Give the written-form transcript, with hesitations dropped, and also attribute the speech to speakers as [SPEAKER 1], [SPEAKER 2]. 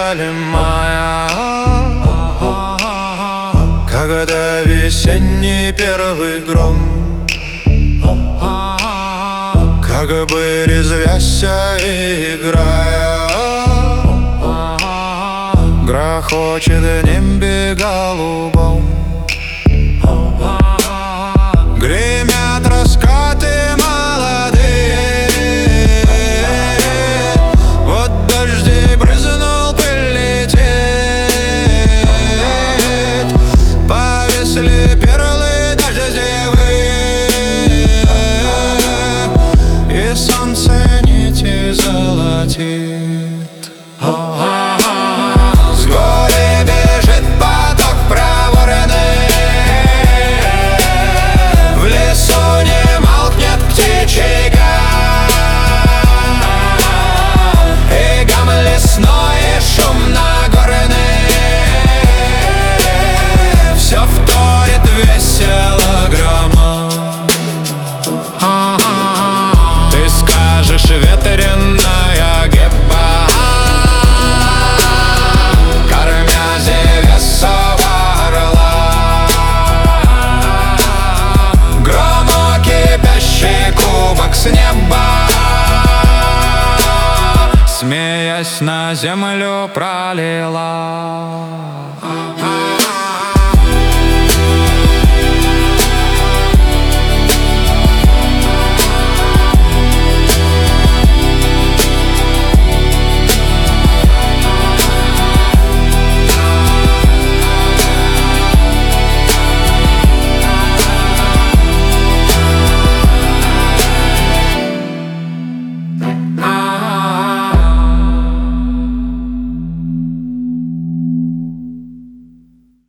[SPEAKER 1] начале мая, когда весенний первый гром как бы резвяся и играя грохочет в небе голубом. Гремят раскаты молодые, вот дождей брызнул прилететь, повисли перлы дождевые, и солнце нити золотит. С горы бежит поток проворный, в лесу не молкнет птичий гам, и гам лесной, и шум нагорный все вторит весело громом. Ты скажешь, ветреная геба, кормя зевесого орла, громо кипящий кубок с неба, смеясь, на землю пролила.